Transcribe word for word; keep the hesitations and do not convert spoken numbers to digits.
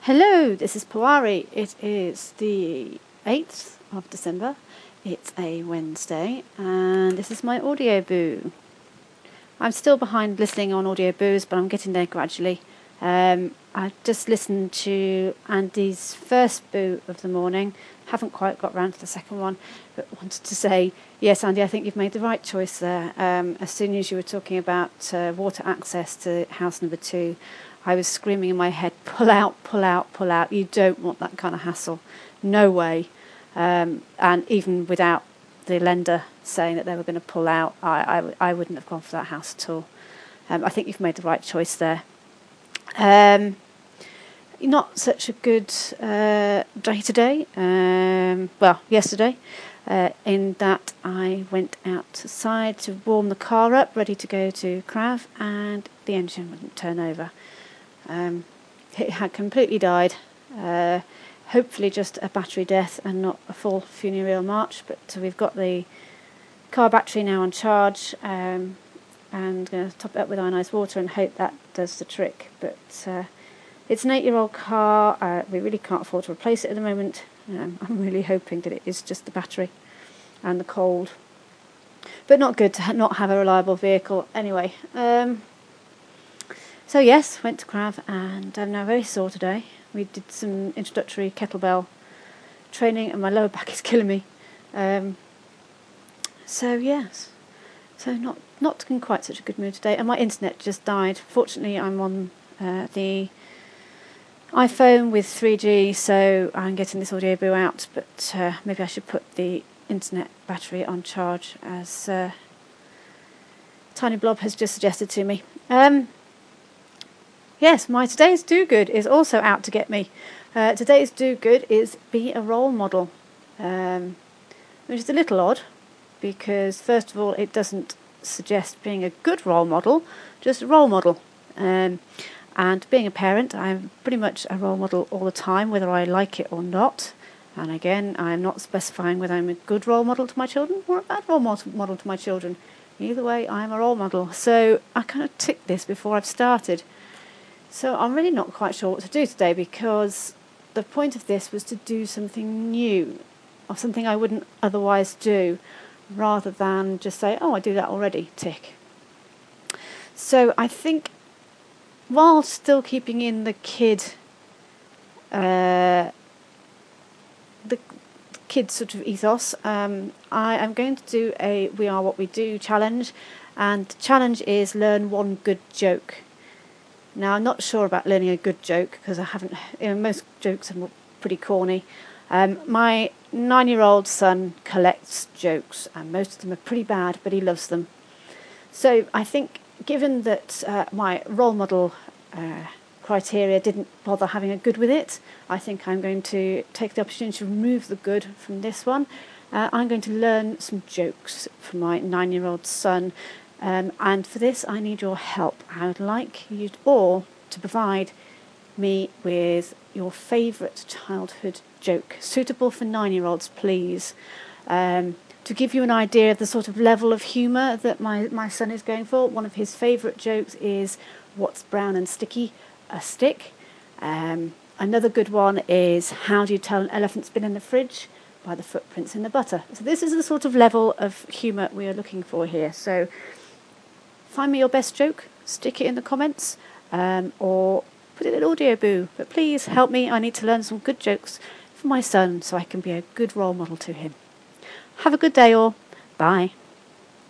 Hello, this is Pawari. It is the eighth of December. It's a Wednesday, and this is my audio boo. I'm still behind listening on audio boos, but I'm getting there gradually. Um, I just listened to Andy's first boo of the morning. Haven't quite got round to the second one, but wanted to say, yes, Andy, I think you've made the right choice there. Um, as soon as you were talking about uh, water access to house number two, I was screaming in my head, pull out, pull out, pull out. You don't want that kind of hassle. No way. Um, and even without the lender saying that they were going to pull out, I, I, w- I wouldn't have gone for that house at all. Um, I think you've made the right choice there. Um, not such a good uh, day today. Um, well, yesterday, uh, in that I went outside to warm the car up, ready to go to Crav, and the engine wouldn't turn over. Um, it had completely died. Uh, hopefully just a battery death and not a full funereal march, but uh, we've got the car battery now on charge, um, and going to top it up with ionised water and hope that does the trick. But uh, it's an eight-year-old car. Uh, we really can't afford to replace it at the moment. Um, I'm really hoping that it is just the battery and the cold. But not good to ha- not have a reliable vehicle anyway. Um, So yes, went to Crav, and I'm now very sore today. We did some introductory kettlebell training and my lower back is killing me. Um, so yes, so not not in quite such a good mood today. And my internet just died. Fortunately, I'm on uh, the iPhone with three G, so I'm getting this audio boo out. But uh, maybe I should put the internet battery on charge, as uh, Tiny Blob has just suggested to me. Um, Yes, my today's do good is also out to get me. Uh, today's do good is be a role model, um, which is a little odd because, first of all, it doesn't suggest being a good role model, just a role model. Um, and being a parent, I'm pretty much a role model all the time, whether I like it or not. And again, I'm not specifying whether I'm a good role model to my children or a bad role model to my children. Either way, I'm a role model. So I kind of ticked this before I've started. So I'm really not quite sure what to do today, because the point of this was to do something new, or something I wouldn't otherwise do, rather than just say, oh, I do that already, tick. So I think, while still keeping in the kid, uh, the kid sort of ethos, um, I am going to do a We Are What We Do challenge, and the challenge is learn one good joke. Now, I'm not sure about learning a good joke, because I haven't, you know, most jokes are pretty corny. Um, my nine-year-old son collects jokes, and most of them are pretty bad, but he loves them. So I think, given that uh, my role model uh, criteria didn't bother having a good with it, I think I'm going to take the opportunity to remove the good from this one. Uh, I'm going to learn some jokes for my nine-year-old son. Um, and for this, I need your help. I would like you all to provide me with your favourite childhood joke, suitable for nine-year-olds, please, um, to give you an idea of the sort of level of humour that my, my son is going for. One of his favourite jokes is, what's brown and sticky? A stick. Um, another good one is, how do you tell an elephant's been in the fridge? By the footprints in the butter. So this is the sort of level of humour we are looking for here. So find me your best joke, stick it in the comments, um, or put it in audio boo. But please help me. I need to learn some good jokes for my son so I can be a good role model to him. Have a good day all. Bye.